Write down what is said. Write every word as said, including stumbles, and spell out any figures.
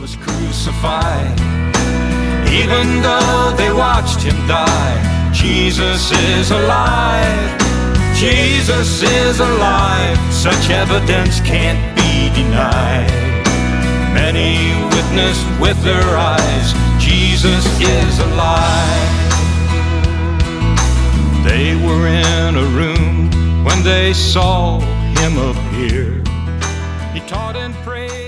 was crucified. Even though they watched him die, Jesus is alive. Jesus is alive. Such evidence can't be denied. Many witnessed with their eyes, Jesus is alive. They were in a room when they saw him appear. He taught and prayed.